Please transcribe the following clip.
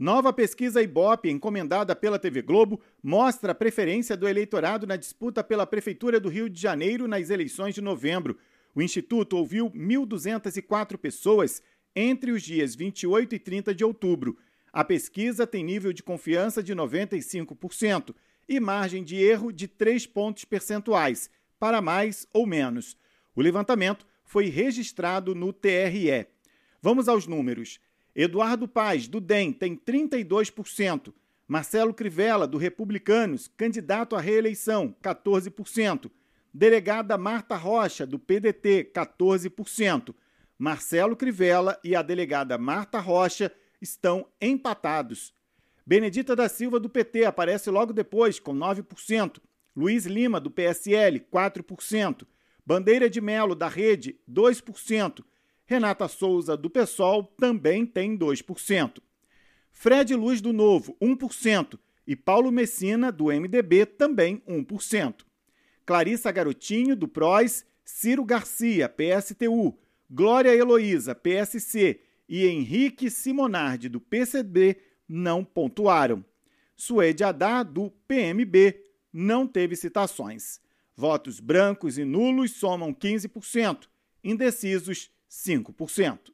Nova pesquisa Ibope, encomendada pela TV Globo, mostra a preferência do eleitorado na disputa pela Prefeitura do Rio de Janeiro nas eleições de novembro. O Instituto ouviu 1.204 pessoas entre os dias 28 e 30 de outubro. A pesquisa tem nível de confiança de 95% e margem de erro de 3 pontos percentuais, para mais ou menos. O levantamento foi registrado no TRE. Vamos aos números. Eduardo Paes, do DEM, tem 32%. Marcelo Crivella, do Republicanos, candidato à reeleição, 14%. Delegada Marta Rocha, do PDT, 14%. Marcelo Crivella e a delegada Marta Rocha estão empatados. Benedita da Silva, do PT, aparece logo depois, com 9%. Luiz Lima, do PSL, 4%. Bandeira de Melo, da Rede, 2%. Renata Souza, do PSOL, também tem 2%. Fred Luz, do Novo, 1%. E Paulo Messina, do MDB, também 1%. Clarissa Garotinho, do PROS, Ciro Garcia, PSTU, Glória Heloísa, PSC e Henrique Simonardi, do PCB, não pontuaram. Suede Haddad, do PMB, não teve citações. Votos brancos e nulos somam 15%, indecisos 5%.